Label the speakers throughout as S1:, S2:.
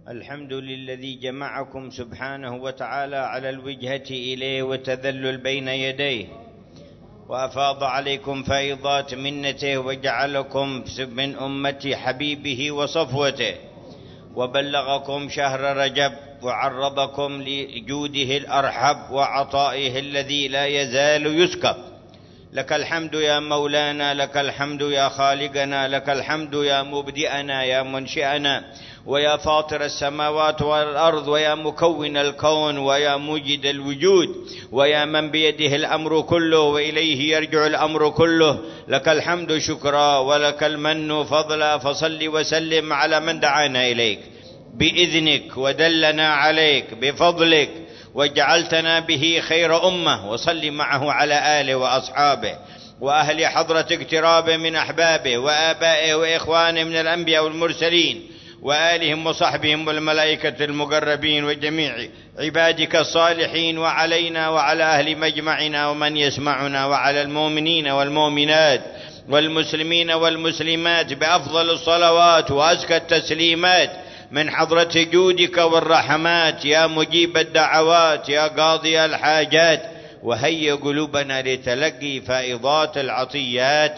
S1: الحمد للذي جمعكم سبحانه وتعالى على الوجهة إليه وتذلل بين يديه، وأفاض عليكم فيضات منته، وجعلكم من أمة حبيبه وصفوته، وبلغكم شهر رجب، وعرضكم لجوده الأرحب وعطائه الذي لا يزال يسكب. لك الحمد يا مولانا، لك الحمد يا خالقنا، لك الحمد يا مبدئنا يا منشئنا، ويا فاطر السماوات والأرض، ويا مكون الكون، ويا موجد الوجود، ويا من بيده الأمر كله وإليه يرجع الأمر كله. لك الحمد شكرا، ولك المن فضلا، فصل وسلم على من دعانا إليك بإذنك ودلنا عليك بفضلك، وجعلتنا به خير أمة، وصل معه على آله وأصحابه وأهل حضرة اقترابه من أحبابه وآبائه وإخوانه من الأنبياء والمرسلين، وآلهم وصحبهم والملائكة المقربين وجميع عبادك الصالحين، وعلينا وعلى أهل مجمعنا ومن يسمعنا، وعلى المؤمنين والمؤمنات والمسلمين والمسلمات بأفضل الصلوات وأزكى التسليمات من حضرة جودك والرحمات يا مجيب الدعوات يا قاضي الحاجات. وهيئ قلوبنا لتلقي فائضات العطيات،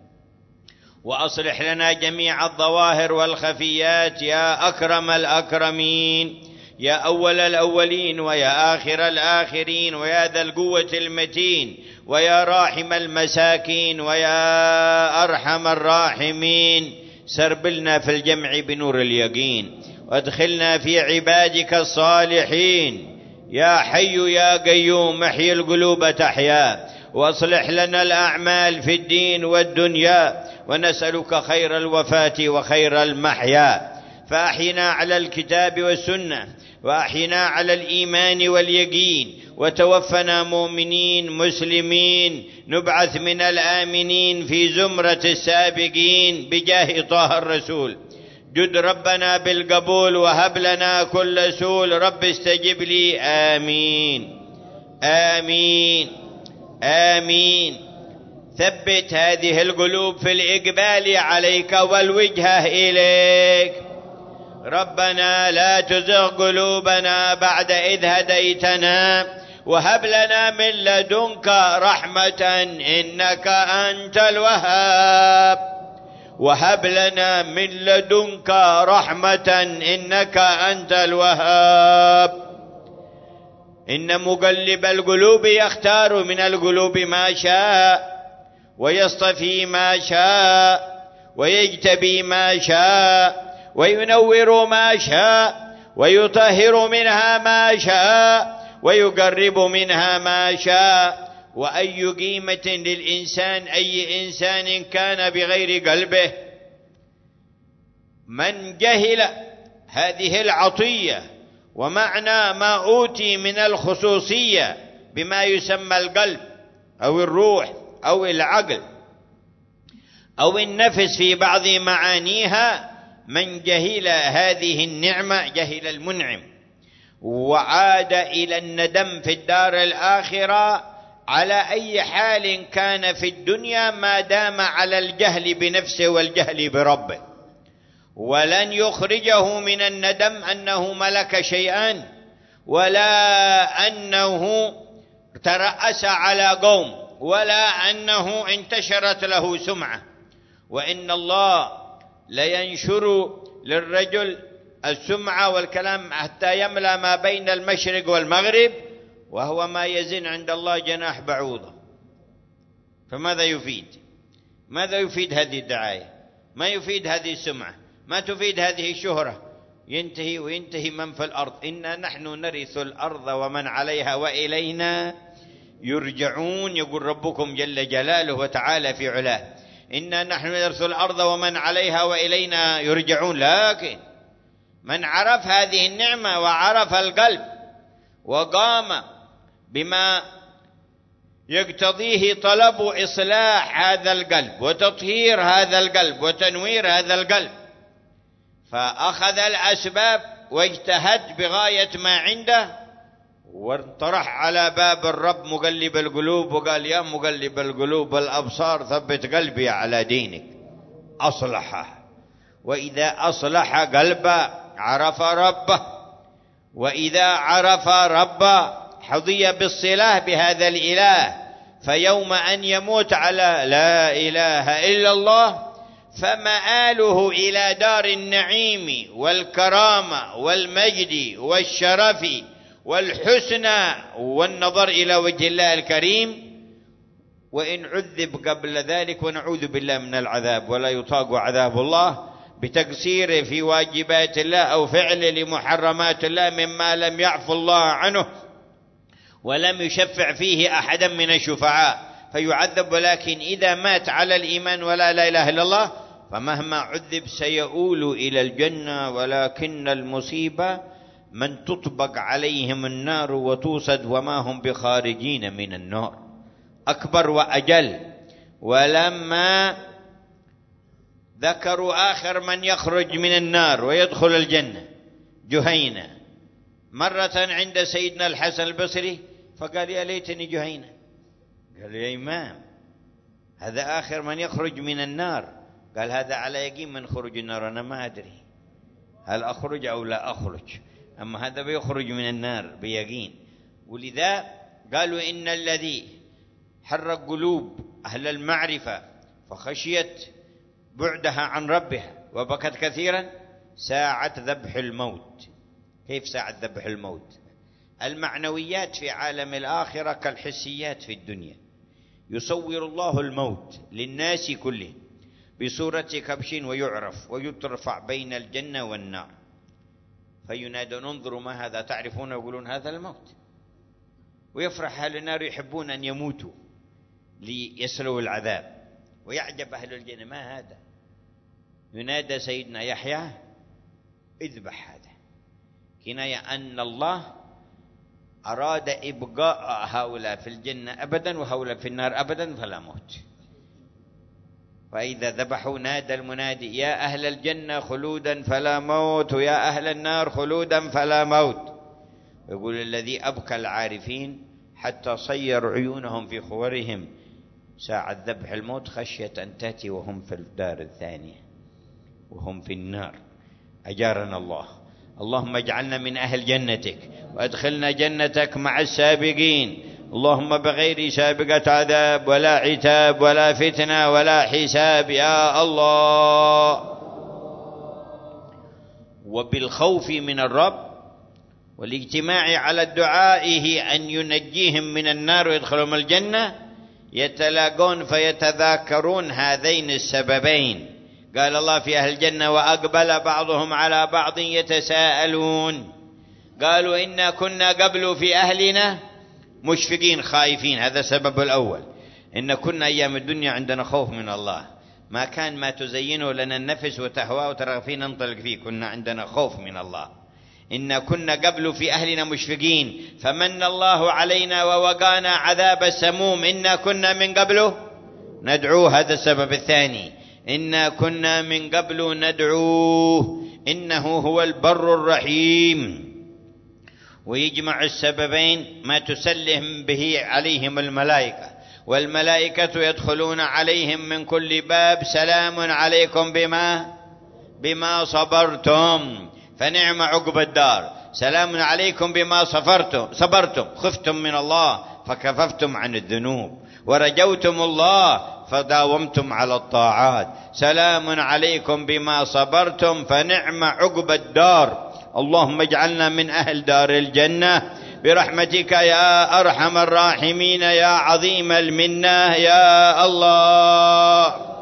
S1: وأصلح لنا جميع الظواهر والخفيات يا أكرم الأكرمين، يا أول الأولين ويا آخر الآخرين، ويا ذا القوة المتين، ويا راحم المساكين، ويا أرحم الراحمين. سربلنا في الجمع بنور اليقين، وادخلنا في عبادك الصالحين. يا حي يا قيوم احيي القلوب تحيا، واصلح لنا الأعمال في الدين والدنيا، ونسألك خير الوفاة وخير المحيا. فأحينا على الكتاب والسنة، وأحينا على الإيمان واليقين، وتوفنا مؤمنين مسلمين، نبعث من الآمنين في زمرة السابقين بجاه طه الرسول. جد ربنا بالقبول، وهب لنا كل سول، رب استجب لي آمين آمين آمين. ثبت هذه القلوب في الإقبال عليك والوجهة إليك. ربنا لا تزغ قلوبنا بعد إذ هديتنا، وهب لنا من لدنك رحمة إنك أنت الوهاب. وهب لنا من لدنك رحمة إنك أنت الوهاب. إن مقلب القلوب يختار من القلوب ما شاء، ويصطفي ما شاء، ويجتبي ما شاء، وينور ما شاء، ويطهر منها ما شاء، ويقرب منها ما شاء. وأي قيمة للإنسان، أي إنسان كان بغير قلبه. من جهل هذه العطية ومعنى ما أوتي من الخصوصية بما يسمى القلب أو الروح أو العقل أو النفس في بعض معانيها، من جهل هذه النعمة جهل المنعم، وعاد إلى الندم في الدار الآخرة على أي حال كان في الدنيا ما دام على الجهل بنفسه والجهل بربه. ولن يخرجه من الندم أنه ملك شيئا، ولا أنه ترأس على قوم، ولا أنه انتشرت له سمعة. وإن الله لينشر للرجل السمعة والكلام حتى يملأ ما بين المشرق والمغرب، وهو ما يزن عند الله جناح بعوضة. فماذا يفيد؟ ماذا يفيد هذه الدعاية؟ ما يفيد هذه السمعة، ما تفيد هذه الشهرة. ينتهي وينتهي من في الأرض. إنا نحن نرث الأرض ومن عليها وإلينا يرجعون. يقول ربكم جل جلاله وتعالى في علاه: إنا نحن نرث الأرض ومن عليها وإلينا يرجعون. لكن من عرف هذه النعمة وعرف القلب وقام بما يقتضيه طلب إصلاح هذا القلب وتطهير هذا القلب وتنوير هذا القلب، فأخذ الأسباب واجتهد بغاية ما عنده، وانطرح على باب الرب مقلب القلوب، وقال: يا مقلب القلوب والأبصار ثبت قلبي على دينك. أصلحه. وإذا أصلح قلب عرف ربه، وإذا عرف ربه حظي بالصلة بهذا الإله، فيوم أن يموت على لا إله إلا الله فمآله إلى دار النعيم والكرامة والمجد والشرف والحسنى والنظر إلى وجه الله الكريم، وإن عذب قبل ذلك ونعوذ بالله من العذاب، ولا يطاق عذاب الله بتقصيره في واجبات الله أو فعل لمحرمات الله مما لم يعفو الله عنه ولم يشفع فيه أحدا من الشفعاء فيعذب. ولكن إذا مات على الإيمان ولا لا إله إلا الله فمهما عذب سيؤول إلى الجنة، ولكن المصيبة من تطبق عليهم النار وتوصد وما هم بخارجين من النار، أكبر وأجل. ولما ذكروا آخر من يخرج من النار ويدخل الجنة جهينة مرة عند سيدنا الحسن البصري، فقال يا ليتني جهينة. قال يا إمام هذا آخر من يخرج من النار. قال هذا على يقين من خروج النار، أنا ما أدري هل أخرج أو لا أخرج، أما هذا بيخرج من النار بيقين. ولذا قالوا إن الذي حرك قلوب أهل المعرفة فخشيت بعدها عن ربها وبكت كثيرا ساعة ذبح الموت. كيف ساعة ذبح الموت؟ المعنويات في عالم الآخرة كالحسيات في الدنيا، يصور الله الموت للناس كلهم بصورة كبش ويعرف ويترفع بين الجنة والنار، فينادون انظروا ما هذا تعرفون، يقولون هذا الموت، ويفرح أهل النار يحبون أن يموتوا ليسلوا العذاب، ويعجب أهل الجنة ما هذا. ينادى سيدنا يحيى اذبح هذا، كناية أن الله أراد إبقاء هؤلاء في الجنة أبدا وهؤلاء في النار أبدا فلا موت. فإذا ذبحوا نادى المنادي يا أهل الجنة خلودا فلا موت، ويا أهل النار خلودا فلا موت. يقول الذي أبكى العارفين حتى صير عيونهم في خورهم ساعة ذبح الموت خشية أن تأتي وهم في الدار الثانية وهم في النار. أجارنا الله. اللهم اجعلنا من أهل جنتك وأدخلنا جنتك مع السابقين، اللهم بغير سابقة عذاب ولا عتاب ولا فتنة ولا حساب يا الله. وبالخوف من الرب والاجتماع على دعائه أن ينجيهم من النار ويدخلهم الجنة يتلاقون فيتذاكرون هذين السببين. قال الله في أهل الجنة وأقبل بعضهم على بعض يتساءلون، قالوا إنا كنا قبل في أهلنا مشفقين خائفين. هذا السبب الأول، إن كنا أيام الدنيا عندنا خوف من الله، ما كان ما تزينه لنا النفس وتهواه وترغب فيه ننطلق فيه، كنا عندنا خوف من الله. إن كنا قبل في أهلنا مشفقين فمن الله علينا ووقانا عذاب السموم، إنا كنا من قبله ندعوه. هذا السبب الثاني، إنا كنا من قبل ندعوه إنه هو البر الرحيم. ويجمع السببين ما تسلم به عليهم الملائكة، والملائكة يدخلون عليهم من كل باب سلام عليكم بما صبرتم فنعم عقب الدار. سلام عليكم بما صبرتم خفتم من الله فكففتم عن الذنوب، ورجوتم الله فداومتم على الطاعات. سلام عليكم بما صبرتم فنعم عقب الدار. اللهم اجعلنا من أهل دار الجنة برحمتك يا أرحم الراحمين يا عظيم المنة يا الله.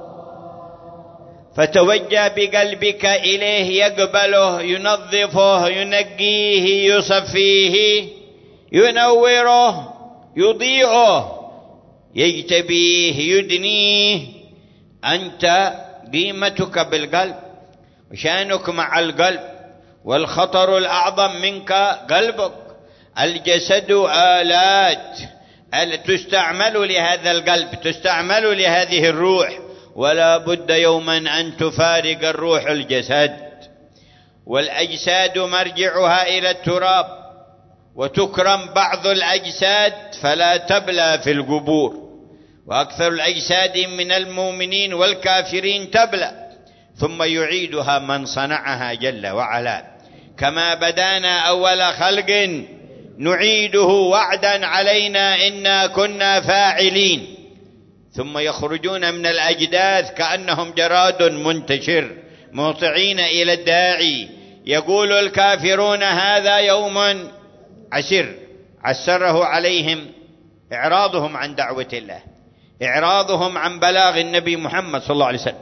S1: فتوجه بقلبك إليه يقبله ينظفه ينقيه يصفيه ينوره يضيئه يجتبيه يدنيه. أنت قيمتك بالقلب وشانك مع القلب، والخطر الأعظم منك قلبك. الجسد آلات تستعمل لهذا القلب، تستعمل لهذه الروح، ولا بد يوما أن تفارق الروح الجسد. والأجساد مرجعها إلى التراب، وتكرم بعض الأجساد فلا تبلى في القبور، وأكثر الأجساد من المؤمنين والكافرين تبلى ثم يعيدها من صنعها جل وعلا. كما بدانا أول خلق نعيده وعدا علينا إنا كنا فاعلين. ثم يخرجون من الأجداث كأنهم جراد منتشر مهطعين إلى الداعي. يقول الكافرون هذا يوم عسر، عسره عليهم إعراضهم عن دعوة الله، إعراضهم عن بلاغ النبي محمد صلى الله عليه وسلم،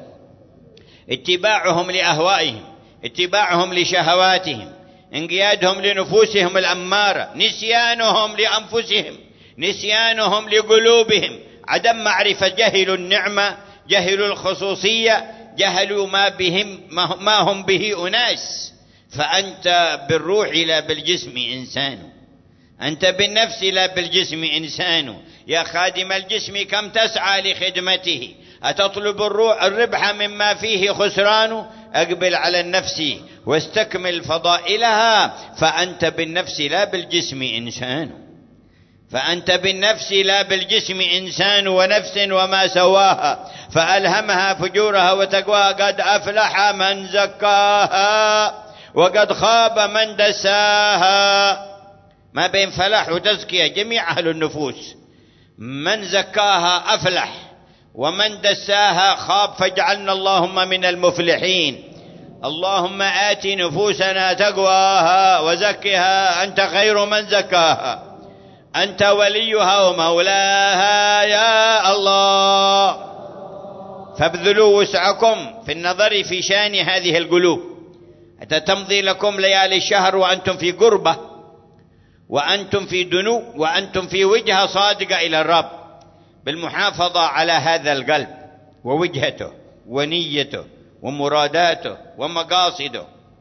S1: اتباعهم لأهوائهم، اتباعهم لشهواتهم، انقيادهم لنفوسهم الأمارة، نسيانهم لأنفسهم، نسيانهم لقلوبهم، عدم معرفة، جهلوا النعمة، جهلوا الخصوصية، جهلوا ما هم به أناس. فأنت بالروح لا بالجسم إنسان، أنت بالنفس لا بالجسم إنسان. يا خادم الجسم كم تسعى لخدمته، أتطلب الربح مما فيه خسران؟ أقبل على النفس واستكمل فضائلها، فأنت بالنفس لا بالجسم إنسان، فأنت بالنفس لا بالجسم إنسان. ونفس وما سواها فألهمها فجورها وتقواها، قد أفلح من زكاها وقد خاب من دساها. ما بين فلاح وتزكية جميع أهل النفوس، من زكاها أفلح ومن دساها خاب، فاجعلنا اللهم من المفلحين. اللهم آت نفوسنا تقواها وزكها أنت خير من زكاها، أنت وليها ومولاها يا الله. فابذلوا وسعكم في النظر في شان هذه القلوب، حتى تمضي لكم ليالي الشهر وأنتم في قربة، وأنتم في دنو، وأنتم في وجهة صادقة إلى الرب، بالمحافظة على هذا القلب ووجهته ونيته ومراداته ومقاصده.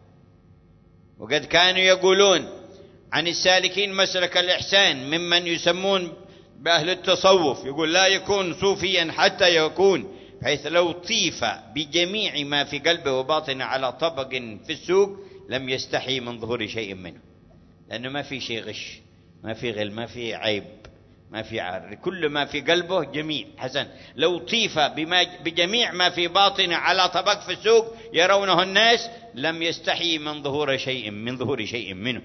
S1: وقد كانوا يقولون عن السالكين مسلك الإحسان ممن يسمون بأهل التصوف، يقول لا يكون صوفيا حتى يكون، حيث لو طيف بجميع ما في قلبه وباطنه على طبق في السوق لم يستحي من ظهور شيء منه، لأنه ما في شيء غش، ما في غل، ما في عيب، ما في عار، كل ما في قلبه جميل حسن. لو طيف بجميع ما في باطنه على طبق في السوق يرونه الناس لم يستحي من ظهور شيء منه،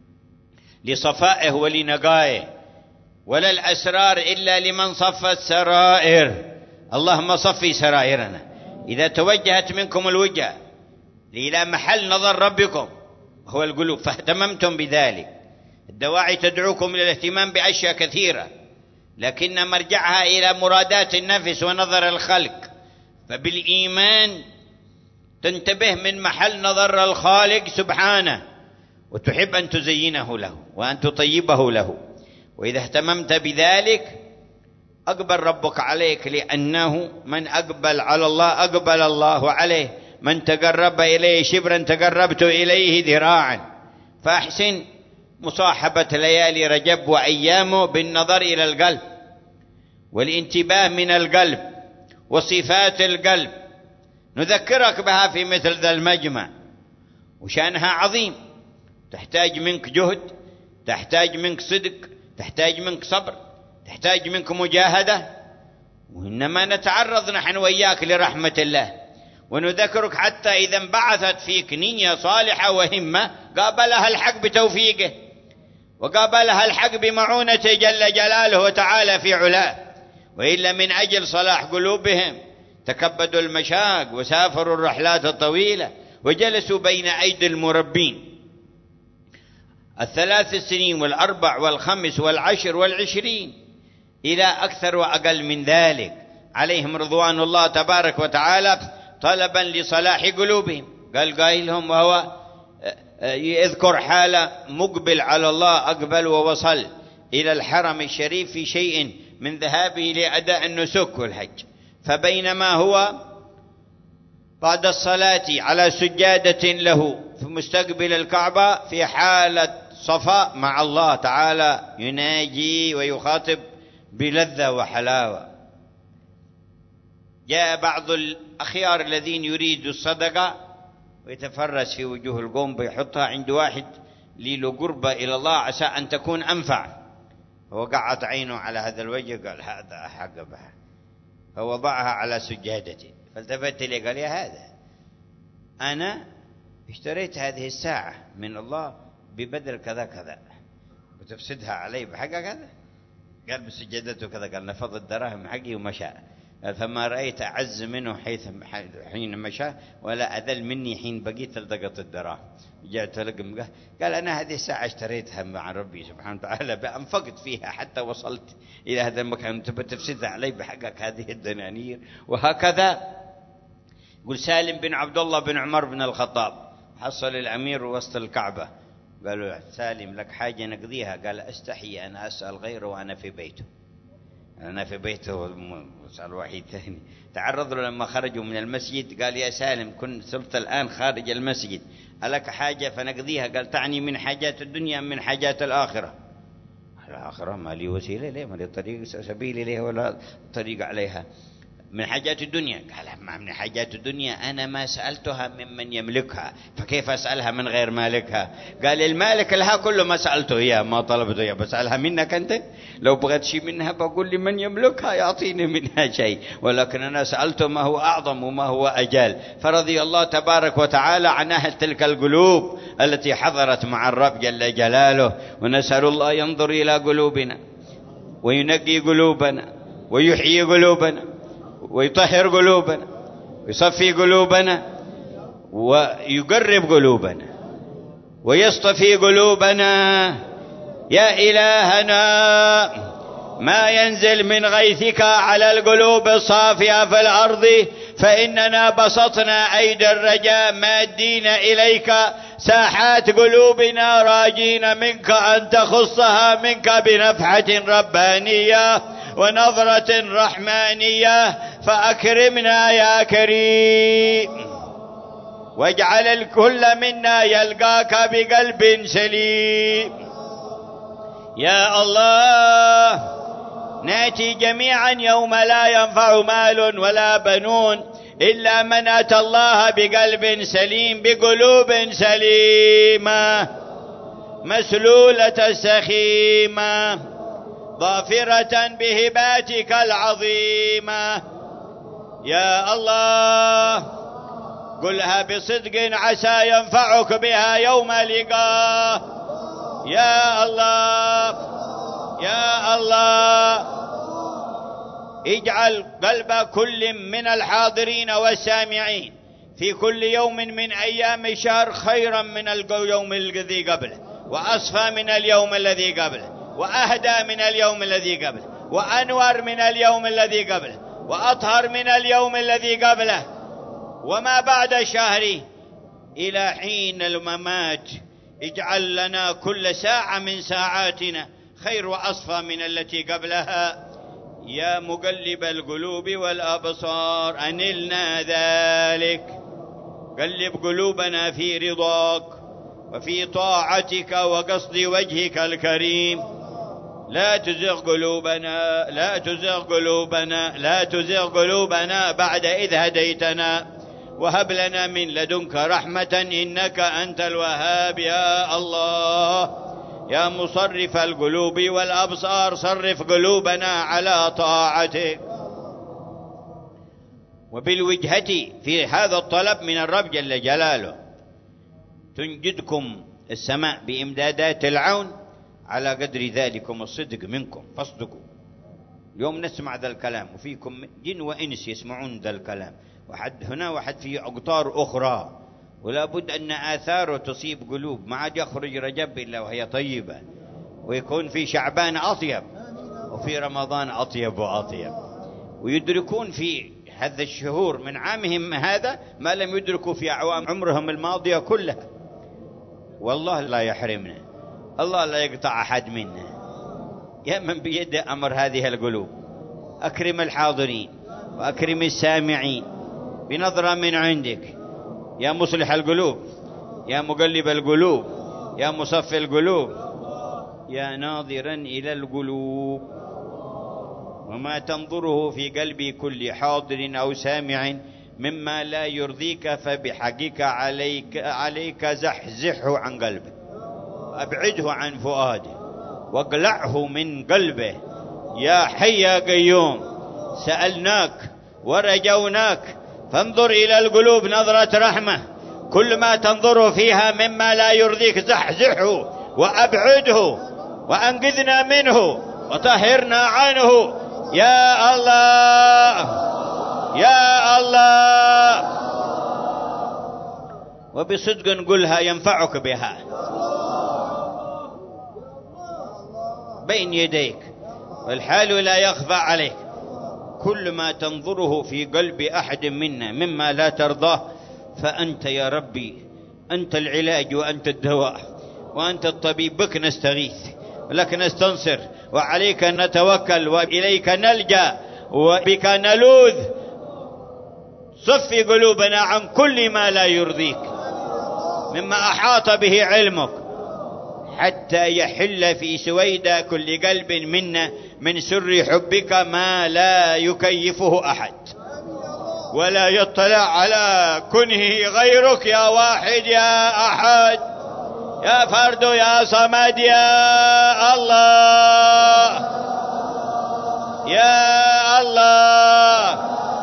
S1: لصفائه ولنقائه. ولا الأسرار إلا لمن صفت سرائر. اللهم صفي سرائرنا. إذا توجهت منكم الوجهة إلى محل نظر ربكم هو القلوب فاهتممتم بذلك، الدواعي تدعوكم إلى الاهتمام بأشياء كثيرة، لكن مرجعها إلى مرادات النفس ونظر الخلق. فبالإيمان تنتبه من محل نظر الخالق سبحانه، وتحب أن تزينه له وأن تطيبه له. وإذا اهتممت بذلك أقبل ربك عليك، لأنه من أقبل على الله أقبل الله عليه، من تقرب إليه شبرا تقربت إليه ذراعا. فأحسن مصاحبة ليالي رجب وأيامه بالنظر إلى القلب والانتباه من القلب وصفات القلب، نذكرك بها في مثل ذا المجمع، وشأنها عظيم، تحتاج منك جهد، تحتاج منك صدق، تحتاج منك صبر، تحتاج منك مجاهدة. وإنما نتعرض نحن وإياك لرحمة الله، ونذكرك حتى إذا انبعثت فيك نية صالحة وهمة قابلها الحق بتوفيقه، وقابلها الحق بمعونته جل جلاله وتعالى في علاه. وإلا من أجل صلاح قلوبهم تكبدوا المشاق وسافروا الرحلات الطويلة وجلسوا بين أيدي المربين 3 سنين و4 و5 و10 و20 إلى أكثر وأقل من ذلك، عليهم رضوان الله تبارك وتعالى، طلبا لصلاح قلوبهم. قال قائلهم وهو يذكر حال مقبل على الله أقبل ووصل إلى الحرم الشريف في شيء من ذهابه لأداء النسك والحج، فبينما هو بعد الصلاة على سجادة له في مستقبل الكعبة في حالة صفاء مع الله تعالى يناجي ويخاطب بلذة وحلاوة، جاء بعض الأخيار الذين يريدوا الصدقة ويتفرس في وجوه القوم بيحطها عند واحد له قربة إلى الله عسى أن تكون أنفع، فوقعت عينه على هذا الوجه قال هذا حق بها، فوضعها على سجادته، فالتفت لي قال يا هذا أنا اشتريت هذه الساعة من الله ببدل كذا كذا، وتفسدها علي بحق كذا. قال بسجدته كذا. قال نفض الدراهم حقي ومشى. قال فما رأيت أعز منه حين مشى ولا أذل مني حين بقيت التقط الدراهم. جاءت لقم قال أنا هذه الساعة اشتريتها مع ربي سبحانه وتعالى، بأنفقت فيها حتى وصلت إلى هذا المكان، تبى تفسدها علي بحقك هذه الدنانير. وهكذا يقول سالم بن عبد الله بن عمر بن الخطاب حصل الأمير وسط الكعبة، قالوا سالم لك حاجة نقضيها؟ قال أستحي أنا أسأل غيره وأنا في بيته. أنا في بيته وسأل واحد ثاني. تعرض له لما خرجوا من المسجد، قال يا سالم كنت صرت الآن خارج المسجد، ألك حاجة فنقضيها؟ قال تعني من حاجات الدنيا من حاجات الآخرة؟ الآخرة ما لي وسيلة ليه، ما لي طريق سبيل إليها ولا طريق عليها. من حاجات الدنيا؟ قال ما من حاجات الدنيا أنا ما سألتها ممن يملكها، فكيف أسألها من غير مالكها؟ قال المالك لها كله ما سألته إياه، ما طلبته إياه، بسألها منك أنت. لو بغيت شيء منها بقول لمن يملكها يعطيني منها شيء، ولكن أنا سألته ما هو أعظم وما هو أجل. فرضي الله تبارك وتعالى عن أهل تلك القلوب التي حضرت مع الرب جل جلاله. ونسأل الله ينظر إلى قلوبنا وينقي قلوبنا ويحيي قلوبنا ويطهر قلوبنا ويصفي قلوبنا ويقرب قلوبنا ويصطفي قلوبنا. يا إلهنا ما ينزل من غيثك على القلوب الصافية في الأرض، فإننا بسطنا أيدي الرجاء مادين إليك ساحات قلوبنا راجين منك أن تخصها منك بنفحة ربانية ونظرة رحمانية، فأكرمنا يا كريم، واجعل الكل منا يلقاك بقلب سليم. يا الله نأتي جميعا يوم لا ينفع مال ولا بنون إلا من أتى الله بقلب سليم، بقلوب سليمة مسلولة السخيمة ظافرة بهباتك العظيمة. يا الله قلها بصدق عسى ينفعك بها يوم لقاه. يا الله يا الله اجعل قلب كل من الحاضرين والسامعين في كل يوم من أيام الشهر خيرا من اليوم الذي قبله، وأصفى من اليوم الذي قبله، وأهدى من اليوم الذي قبله، وأنور من اليوم الذي قبله، وأطهر من اليوم الذي قبله. وما بعد الشهر إلى حين الممات اجعل لنا كل ساعة من ساعاتنا خير وأصفى من التي قبلها. يا مقلب القلوب والأبصار أنلنا ذلك، قلب قلوبنا في رضاك وفي طاعتك وقصد وجهك الكريم. لا تزغ قلوبنا لا تزغ قلوبنا لا تزغ قلوبنا بعد إذ هديتنا، وهب لنا من لدنك رحمة إنك أنت الوهاب. يا الله يا مصرف القلوب والأبصار صرف قلوبنا على طاعتك. وبالوجهة في هذا الطلب من الرب جل جلاله تنجدكم السماء بإمدادات العون على قدر ذلكم الصدق منكم فاصدقوا. اليوم نسمع ذا الكلام وفيكم جن وإنس يسمعون ذا الكلام، وحد هنا وحد في أقطار أخرى، ولا بد أن آثاره تصيب قلوب. ما عاد يخرج رجب إلا وهي طيبة، ويكون في شعبان أطيب وفي رمضان أطيب وأطيب، ويدركون في هذا الشهور من عامهم هذا ما لم يدركوا في أعوام عمرهم الماضية كلها. والله لا يحرمنا، الله لا يقطع أحد منا. يا من بيد أمر هذه القلوب أكرم الحاضرين وأكرم السامعين بنظرة من عندك يا مصلح القلوب، يا مقلب القلوب، يا مصفي القلوب، يا ناظرا إلى القلوب. وما تنظره في قلب كل حاضر أو سامع مما لا يرضيك فبحقك عليك زحزحه عن قلبه، أبعده عن فؤاده واقلعه من قلبه. يا حي يا قيوم سألناك ورجوناك فانظر إلى القلوب نظرة رحمة، كل ما تنظر فيها مما لا يرضيك زحزحه وأبعده وأنقذنا منه وطهرنا عنه يا الله يا الله. وبصدق نقولها ينفعك بها بين يديك والحال لا يخفى عليك. كل ما تنظره في قلب أحد منا مما لا ترضاه فأنت يا ربي أنت العلاج وأنت الدواء وأنت الطبيب، بك نستغيث ولك نستنصر وعليك نتوكل وإليك نلجأ وبك نلوذ. صفي قلوبنا عن كل ما لا يرضيك مما أحاط به علمك، حتى يحل في سويدا كل قلب منا من سر حبك ما لا يكيفه أحد ولا يطلع على كنه غيرك يا واحد يا أحد يا فرد يا صمد يا الله يا الله.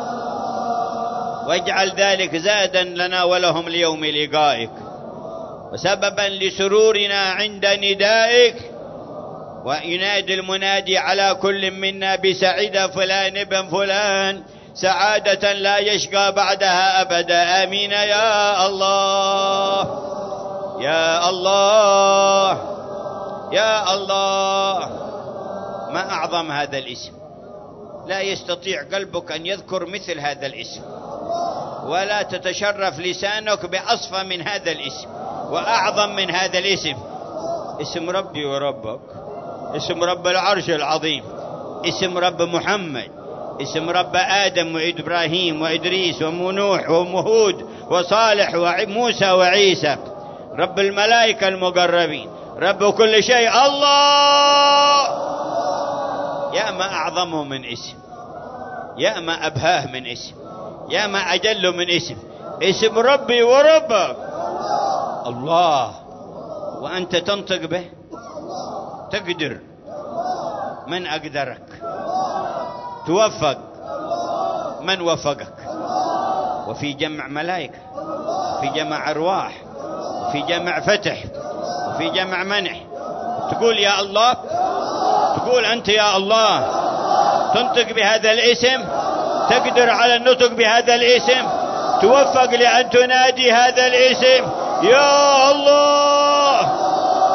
S1: واجعل ذلك زادا لنا ولهم ليوم لقائك وسببا لسرورنا عند ندائك. وينادي المنادي على كل منا بسعيد فلان بن فلان سعادة لا يشقى بعدها أبدا. آمين يا الله يا الله يا الله. ما أعظم هذا الاسم، لا يستطيع قلبك أن يذكر مثل هذا الاسم ولا تتشرف لسانك بأصفى من هذا الاسم وأعظم من هذا الاسم. اسم ربي وربك، اسم رب العرش العظيم، اسم رب محمد، اسم رب آدم وإبراهيم وإدريس ونوح وهود وصالح وموسى وعيسى، رب الملائكة المقربين، رب كل شيء الله. يا ما أعظمه من اسم، يا ما أبهاه من اسم، يا ما أجل من اسم. اسم ربي وربك الله، وأنت تنطق به تقدر. من أقدرك؟ توفق من وفقك. وفي جمع ملائكة، في جمع أرواح، في جمع فتح، في جمع منح. تقول يا الله، تقول أنت يا الله، تنطق بهذا الاسم، تقدر على النطق بهذا الاسم، توفق لأن تنادي هذا الاسم يا الله.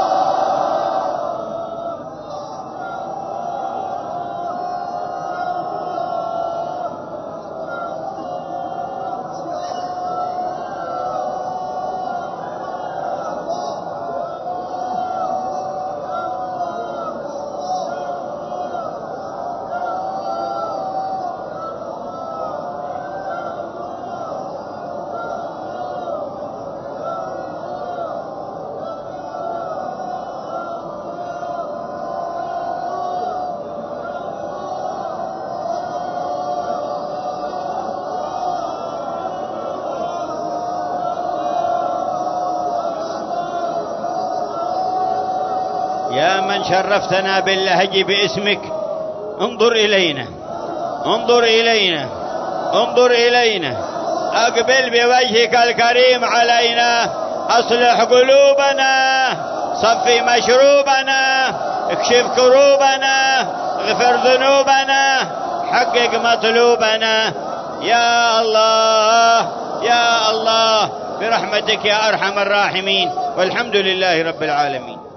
S1: يا من شرفتنا باللهج باسمك، انظر إلينا، انظر إلينا، انظر إلينا، أقبل بوجهك الكريم علينا، أصلح قلوبنا، صفي مشروبنا، اكشف كروبنا، اغفر ذنوبنا، حقق مطلوبنا يا الله يا الله برحمتك يا أرحم الراحمين. والحمد لله رب العالمين.